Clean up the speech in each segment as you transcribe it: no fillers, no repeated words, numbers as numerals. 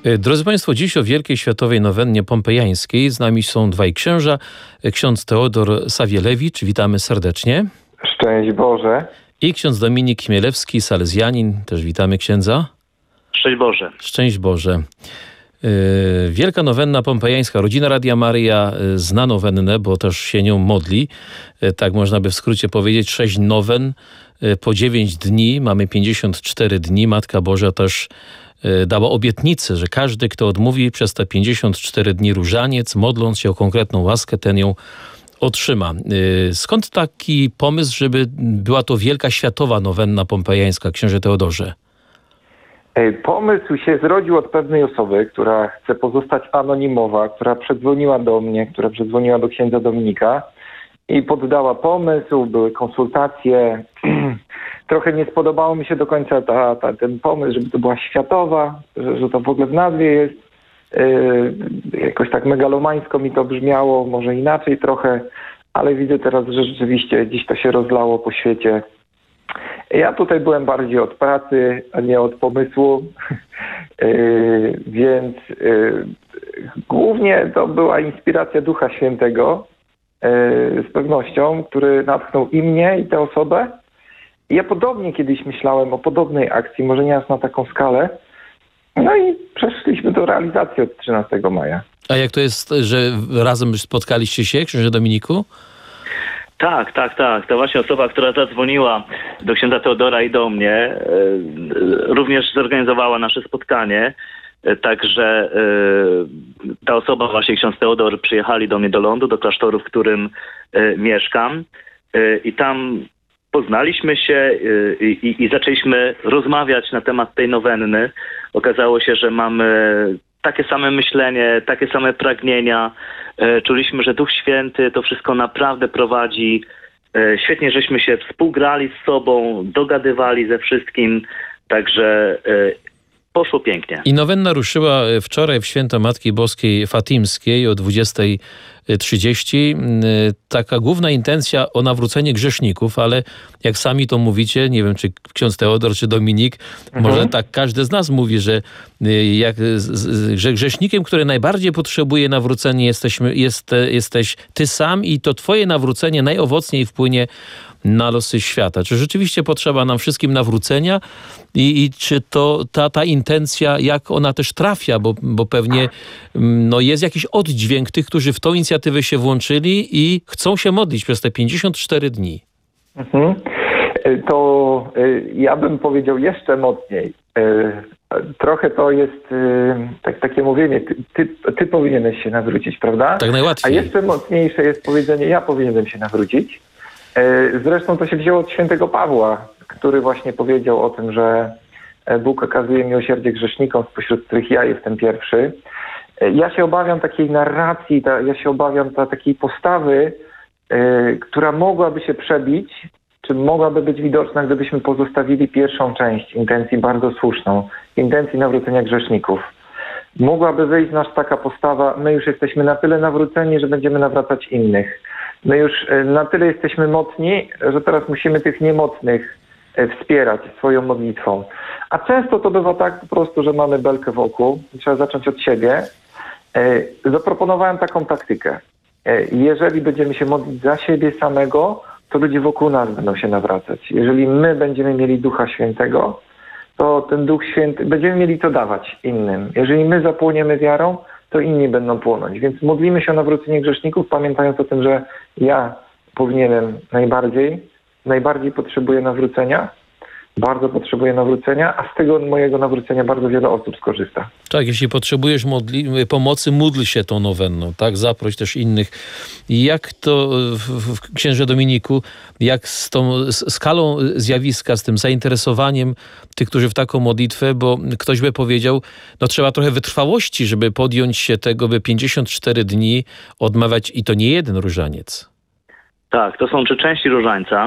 Drodzy Państwo, dziś o Wielkiej Światowej Nowennie Pompejańskiej. Z nami są dwaj księża. Ksiądz Teodor Sawielewicz, witamy serdecznie. Szczęść Boże. I ksiądz Dominik Chmielewski, salezjanin, też witamy księdza. Szczęść Boże. Szczęść Boże. Wielka Nowenna Pompejańska. Rodzina Radia Maryja zna nowennę, bo też się nią modli. Tak można by w skrócie powiedzieć, 6 nowen po 9 dni. Mamy 54 dni. Matka Boża też dała obietnicę, że każdy, kto odmówi przez te 54 dni różaniec, modląc się o konkretną łaskę, ten ją otrzyma. Skąd taki pomysł, żeby była to Wielka Światowa Nowenna Pompejańska, księże Teodorze? Pomysł się zrodził od pewnej osoby, która chce pozostać anonimowa, która przedzwoniła do mnie, która przedzwoniła do księdza Dominika i poddała pomysł, były konsultacje. Trochę nie spodobało mi się do końca ten pomysł, żeby to była światowa, że to w ogóle w nazwie jest. Jakoś tak megalomańsko mi to brzmiało, może inaczej trochę, ale widzę teraz, że rzeczywiście dziś to się rozlało po świecie. Ja tutaj byłem bardziej od pracy, a nie od pomysłu, więc głównie to była inspiracja Ducha Świętego, z pewnością, który natchnął i mnie, i tę osobę. Ja podobnie kiedyś myślałem o podobnej akcji, może nie aż na taką skalę. No i przeszliśmy do realizacji od 13 maja. A jak to jest, że razem spotkaliście się, księże Dominiku? Tak. To właśnie osoba, która zadzwoniła do księdza Teodora i do mnie, również zorganizowała nasze spotkanie. Także ta osoba, właśnie ksiądz Teodor, przyjechali do mnie do lądu, do klasztoru, w którym mieszkam. I tam poznaliśmy się i zaczęliśmy rozmawiać na temat tej nowenny. Okazało się, że mamy takie same myślenie, takie same pragnienia. Czuliśmy, że Duch Święty to wszystko naprawdę prowadzi. Świetnie, żeśmy się współgrali z sobą, dogadywali ze wszystkim. Także poszło pięknie. I nowenna ruszyła wczoraj w święto Matki Boskiej Fatimskiej o 20:30. Taka główna intencja o nawrócenie grzeszników, ale jak sami to mówicie, nie wiem czy ksiądz Teodor, czy Dominik, może tak każdy z nas mówi, że grzesznikiem, który najbardziej potrzebuje nawrócenia jesteś ty sam i to twoje nawrócenie najowocniej wpłynie na losy świata. Czy rzeczywiście potrzeba nam wszystkim nawrócenia i czy to ta intencja, jak ona też trafia, bo pewnie jest jakiś oddźwięk tych, którzy w tą inicjatywę się włączyli i chcą się modlić przez te 54 dni. To ja bym powiedział jeszcze mocniej. Trochę to jest takie mówienie, ty powinieneś się nawrócić, prawda? Tak najłatwiej. A jeszcze mocniejsze jest powiedzenie, ja powinienem się nawrócić. Zresztą to się wzięło od świętego Pawła, który właśnie powiedział o tym, że Bóg okazuje miłosierdzie grzesznikom, spośród których ja jestem pierwszy. Ja się obawiam takiej narracji, ja się obawiam takiej postawy, która mogłaby się przebić, czy mogłaby być widoczna, gdybyśmy pozostawili pierwszą część intencji bardzo słuszną, intencji nawrócenia grzeszników. Mogłaby wyjść z nas taka postawa, my już jesteśmy na tyle nawróceni, że będziemy nawracać innych. My już na tyle jesteśmy mocni, że teraz musimy tych niemocnych wspierać swoją modlitwą. A często to bywa tak po prostu, że mamy belkę wokół, trzeba zacząć od siebie. Zaproponowałem taką taktykę. Jeżeli będziemy się modlić za siebie samego, to ludzie wokół nas będą się nawracać. Jeżeli my będziemy mieli Ducha Świętego, to ten Duch Święty, będziemy mieli to dawać innym. Jeżeli my zapłoniemy wiarą, to inni będą płonąć. Więc modlimy się o nawrócenie grzeszników, pamiętając o tym, że ja powinienem najbardziej potrzebuję nawrócenia, bardzo potrzebuję nawrócenia, a z tego mojego nawrócenia bardzo wiele osób skorzysta. Tak, jeśli potrzebujesz pomocy, módl się tą nowenną, tak? Zaproś też innych. I jak to, księże Dominiku, jak z tą skalą zjawiska, z tym zainteresowaniem tych, którzy w taką modlitwę, bo ktoś by powiedział, trzeba trochę wytrwałości, żeby podjąć się tego, by 54 dni odmawiać i to nie jeden różaniec. Tak, to są 3 części różańca.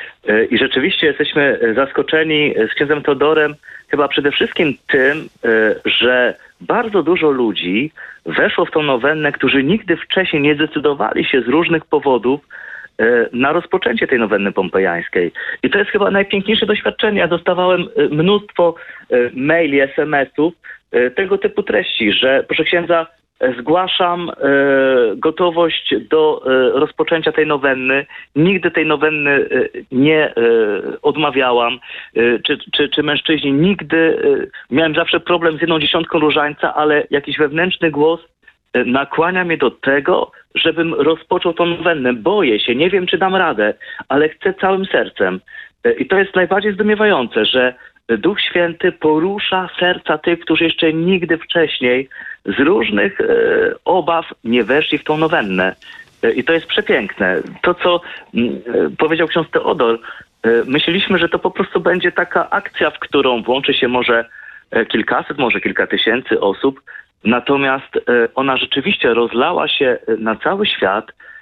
I rzeczywiście jesteśmy zaskoczeni z księdzem Teodorem chyba przede wszystkim tym, że bardzo dużo ludzi weszło w tą nowennę, którzy nigdy wcześniej nie zdecydowali się z różnych powodów na rozpoczęcie tej nowenny pompejańskiej. I to jest chyba najpiękniejsze doświadczenie. Ja dostawałem mnóstwo maili, SMS-ów tego typu treści, że proszę księdza, zgłaszam gotowość do rozpoczęcia tej nowenny. Nigdy tej nowenny nie odmawiałam. Czy mężczyźni nigdy... Miałem zawsze problem z 1/10 różańca, ale jakiś wewnętrzny głos nakłania mnie do tego, żebym rozpoczął tą nowennę. Boję się, nie wiem, czy dam radę, ale chcę całym sercem. I to jest najbardziej zdumiewające, że Duch Święty porusza serca tych, którzy jeszcze nigdy wcześniej z różnych obaw nie weszli w tą nowennę. I to jest przepiękne. To, co powiedział ksiądz Teodor, myśleliśmy, że to po prostu będzie taka akcja, w którą włączy się może kilkaset, może kilka tysięcy osób. Natomiast ona rzeczywiście rozlała się na cały świat.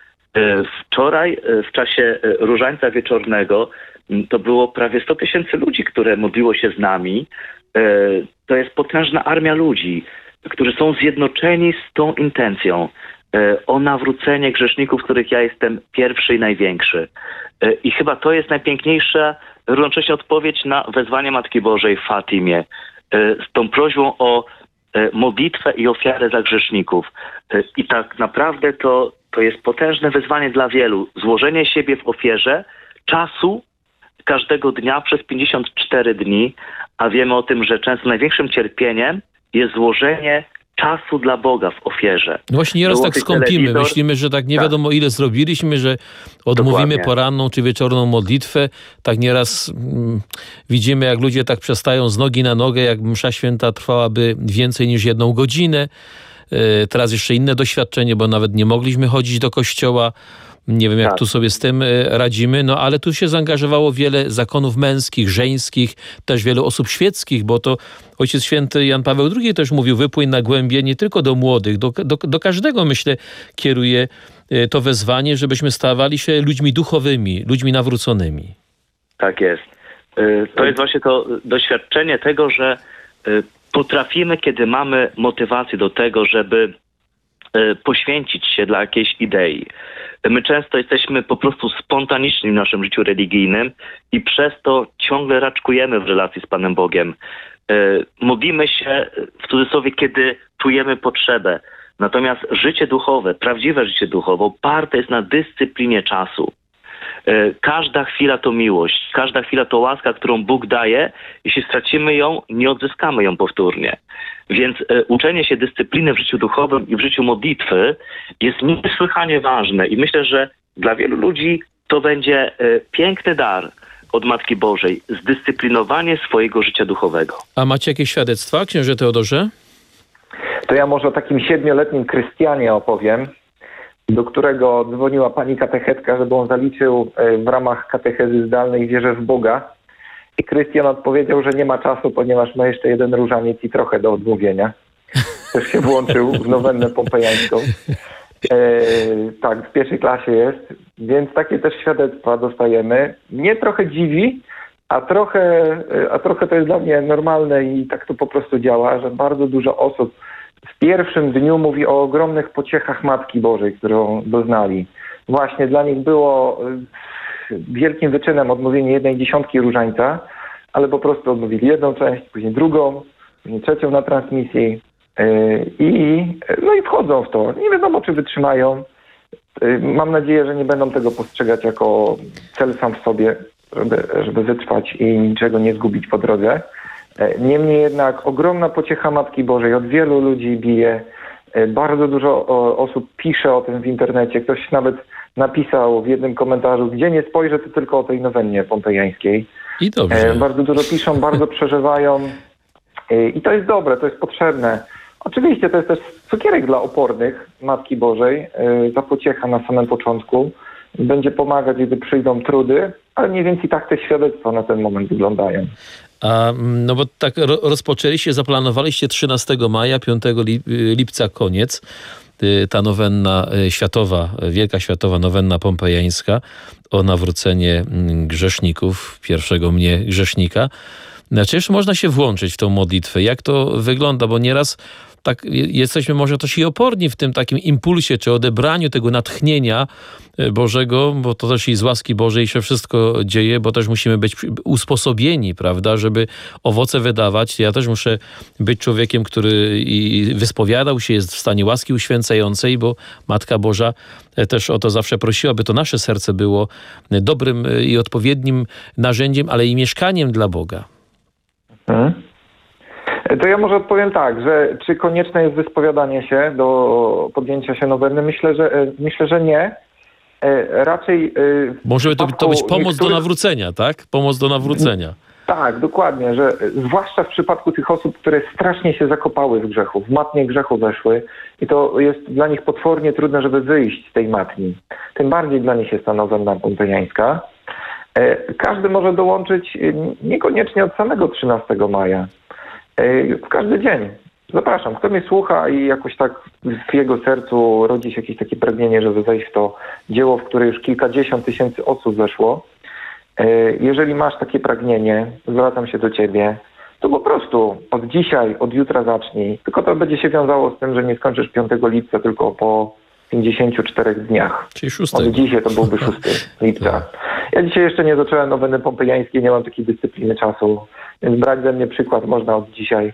Wczoraj w czasie Różańca Wieczornego to było prawie 100 000 ludzi, które modliło się z nami. To jest potężna armia ludzi, którzy są zjednoczeni z tą intencją o nawrócenie grzeszników, z których ja jestem pierwszy i największy. I chyba to jest najpiękniejsza równocześnie odpowiedź na wezwanie Matki Bożej w Fatimie z tą prośbą o modlitwę i ofiarę za grzeszników. I tak naprawdę to jest potężne wyzwanie dla wielu. Złożenie siebie w ofierze, czasu każdego dnia przez 54 dni, a wiemy o tym, że często największym cierpieniem jest złożenie czasu dla Boga w ofierze. No właśnie nieraz tak skąpimy. Myślimy, że tak nie wiadomo ile zrobiliśmy, że odmówimy Dokładnie. poranną czy wieczorną modlitwę. Tak nieraz widzimy, jak ludzie tak przestają z nogi na nogę, jak msza święta trwałaby więcej niż 1 godzinę. Teraz jeszcze inne doświadczenie, bo nawet nie mogliśmy chodzić do kościoła. Nie wiem, jak tu sobie z tym radzimy, no ale tu się zaangażowało wiele zakonów męskich, żeńskich, też wielu osób świeckich, bo to Ojciec Święty Jan Paweł II też mówił, wypłyń na głębie nie tylko do młodych, do każdego, myślę, kieruje to wezwanie, żebyśmy stawali się ludźmi duchowymi, ludźmi nawróconymi. Tak jest. To jest właśnie to doświadczenie tego, że potrafimy, kiedy mamy motywację do tego, żeby poświęcić się dla jakiejś idei. My często jesteśmy po prostu spontaniczni w naszym życiu religijnym i przez to ciągle raczkujemy w relacji z Panem Bogiem. Modlimy się, w cudzysłowie, kiedy czujemy potrzebę. Natomiast życie duchowe, prawdziwe życie duchowe oparte jest na dyscyplinie czasu. Każda chwila to miłość, każda chwila to łaska, którą Bóg daje. Jeśli stracimy ją, nie odzyskamy ją powtórnie. Więc uczenie się dyscypliny w życiu duchowym i w życiu modlitwy jest niesłychanie ważne i myślę, że dla wielu ludzi to będzie piękny dar od Matki Bożej, zdyscyplinowanie swojego życia duchowego. A macie jakieś świadectwa, księże Teodorze? To ja może o takim 7-letnim Krystianie opowiem, do którego dzwoniła pani katechetka, żeby on zaliczył w ramach katechezy zdalnej wierzę w Boga. I Krystian odpowiedział, że nie ma czasu, ponieważ ma jeszcze 1 różaniec i trochę do odmówienia. Też się włączył w nowennę pompejańską. Tak, w 1. klasie jest, więc takie też świadectwa dostajemy. Mnie trochę dziwi, a trochę to jest dla mnie normalne i tak to po prostu działa, że bardzo dużo osób w pierwszym dniu mówi o ogromnych pociechach Matki Bożej, którą doznali. Właśnie dla nich było wielkim wyczynem odmówienie 1/10 różańca, ale po prostu odmówili 1 część, później 2, później 3 na transmisji i wchodzą w to. Nie wiadomo, czy wytrzymają. Mam nadzieję, że nie będą tego postrzegać jako cel sam w sobie, żeby wytrwać i niczego nie zgubić po drodze. Niemniej jednak ogromna pociecha Matki Bożej od wielu ludzi bije. Bardzo dużo osób pisze o tym w internecie. Ktoś nawet napisał w jednym komentarzu, gdzie nie spojrzę, to tylko o tej nowennie pompejańskiej. I dobrze. Bardzo dużo piszą, bardzo przeżywają i to jest dobre, to jest potrzebne. Oczywiście to jest też cukierek dla opornych Matki Bożej, ta pociecha na samym początku. Będzie pomagać, gdy przyjdą trudy, ale mniej więcej tak te świadectwa na ten moment wyglądają. No bo tak rozpoczęliście, zaplanowaliście 13 maja, 5 lipca koniec. Ta nowenna światowa, wielka światowa nowenna pompejańska o nawrócenie grzeszników, pierwszego mnie grzesznika. Czy jeszcze można się włączyć w tą modlitwę? Jak to wygląda? Bo nieraz tak jesteśmy może też i oporni w tym takim impulsie, czy odebraniu tego natchnienia Bożego, bo to też i z łaski Bożej się wszystko dzieje, bo też musimy być usposobieni, prawda, żeby owoce wydawać. Ja też muszę być człowiekiem, który i wyspowiadał się, jest w stanie łaski uświęcającej, bo Matka Boża też o to zawsze prosiła, by to nasze serce było dobrym i odpowiednim narzędziem, ale i mieszkaniem dla Boga. To ja może odpowiem tak, że czy konieczne jest wyspowiadanie się do podjęcia się nowenny? Myślę, że nie. Raczej... Może to być pomoc do nawrócenia, tak? Pomoc do nawrócenia. Tak, dokładnie, że zwłaszcza w przypadku tych osób, które strasznie się zakopały w grzechu, w matnię grzechu weszły i to jest dla nich potwornie trudne, żeby wyjść z tej matni. Tym bardziej dla nich jest ta nowenna pompejańska. Każdy może dołączyć niekoniecznie od samego 13 maja. W każdy dzień. Zapraszam. Kto mnie słucha i jakoś tak w jego sercu rodzi się jakieś takie pragnienie, żeby wejść w to dzieło, w które już kilkadziesiąt tysięcy osób weszło. Jeżeli masz takie pragnienie, zwracam się do ciebie, to po prostu od dzisiaj, od jutra zacznij. Tylko to będzie się wiązało z tym, że nie skończysz 5 lipca, tylko po 54 dniach. Czyli 6. Od dzisiaj to byłby 6 lipca. Ja dzisiaj jeszcze nie zacząłem noweny pompejańskiej, nie mam takiej dyscypliny czasu, więc brać ze mnie przykład można od dzisiaj.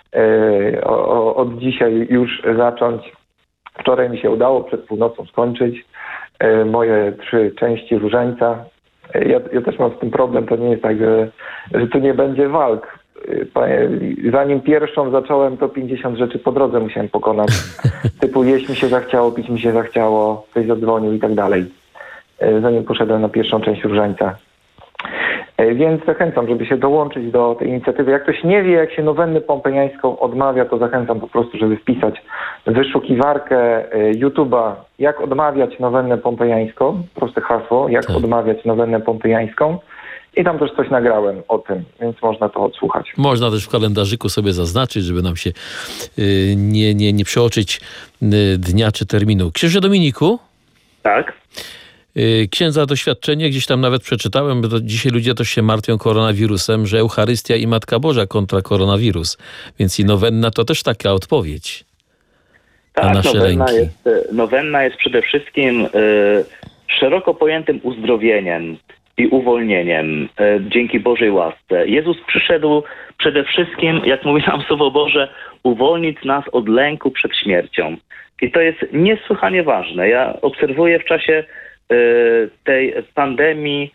Od dzisiaj już zacząć. Wczoraj mi się udało przed północą skończyć moje 3 części różańca. Ja też mam z tym problem, to nie jest tak, że tu nie będzie walk. Zanim pierwszą zacząłem, to 50 rzeczy po drodze musiałem pokonać. Typu jeść mi się zachciało, pić mi się zachciało, ktoś zadzwonił i tak dalej. Zanim poszedłem na pierwszą część różańca. Więc zachęcam, żeby się dołączyć do tej inicjatywy. Jak ktoś nie wie, jak się nowennę pompejańską odmawia, to zachęcam po prostu, żeby wpisać w wyszukiwarkę YouTube'a, jak odmawiać nowennę pompejańską. Proste hasło, jak odmawiać nowennę pompejańską. I tam też coś nagrałem o tym, więc można to odsłuchać. Można też w kalendarzyku sobie zaznaczyć, żeby nam się nie przeoczyć dnia czy terminu. Księże Dominiku? Tak. Księdza doświadczenie, gdzieś tam nawet przeczytałem, bo dzisiaj ludzie też się martwią koronawirusem, że Eucharystia i Matka Boża kontra koronawirus. Więc i nowenna to też taka odpowiedź na nasze lęki. Nowenna jest przede wszystkim szeroko pojętym uzdrowieniem i uwolnieniem dzięki Bożej łasce. Jezus przyszedł przede wszystkim, jak mówi nam Słowo Boże, uwolnić nas od lęku przed śmiercią. I to jest niesłychanie ważne. Ja obserwuję w czasie tej pandemii,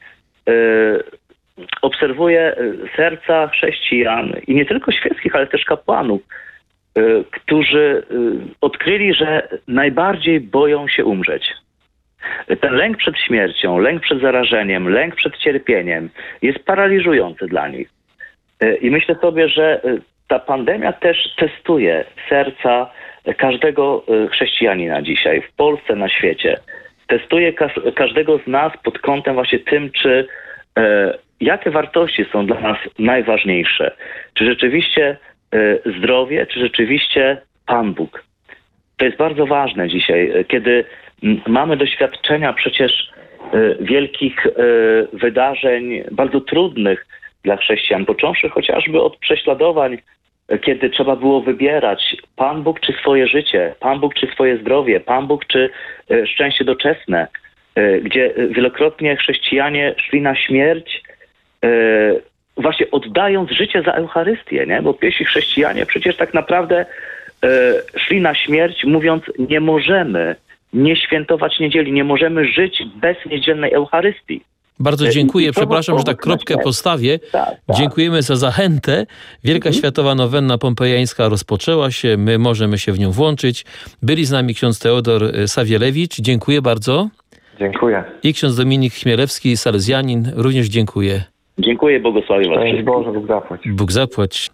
obserwuję serca chrześcijan i nie tylko świeckich, ale też kapłanów, którzy odkryli, że najbardziej boją się umrzeć. Ten lęk przed śmiercią, lęk przed zarażeniem, lęk przed cierpieniem jest paraliżujący dla nich. I myślę sobie, że ta pandemia też testuje serca każdego chrześcijanina dzisiaj, w Polsce, na świecie. Testuje każdego z nas pod kątem właśnie tym, czy jakie wartości są dla nas najważniejsze. Czy rzeczywiście zdrowie, czy rzeczywiście Pan Bóg. To jest bardzo ważne dzisiaj, kiedy mamy doświadczenia przecież wielkich wydarzeń, bardzo trudnych dla chrześcijan, począwszy chociażby od prześladowań, kiedy trzeba było wybierać Pan Bóg czy swoje życie, Pan Bóg czy swoje zdrowie, Pan Bóg czy szczęście doczesne, gdzie wielokrotnie chrześcijanie szli na śmierć, właśnie oddając życie za Eucharystię, nie? Bo pierwsi chrześcijanie przecież tak naprawdę szli na śmierć, mówiąc, nie możemy nie świętować niedzieli, nie możemy żyć bez niedzielnej Eucharystii. Bardzo dziękuję. Przepraszam, że tak kropkę postawię. Tak. Dziękujemy za zachętę. Wielka Światowa Nowenna Pompejańska rozpoczęła się. My możemy się w nią włączyć. Byli z nami ksiądz Teodor Sawielewicz. Dziękuję bardzo. Dziękuję. I ksiądz Dominik Chmielewski, salezjanin. Również dziękuję. Dziękuję, błogosławię was. Szczęść Boże, Bóg zapłać. Bóg zapłać.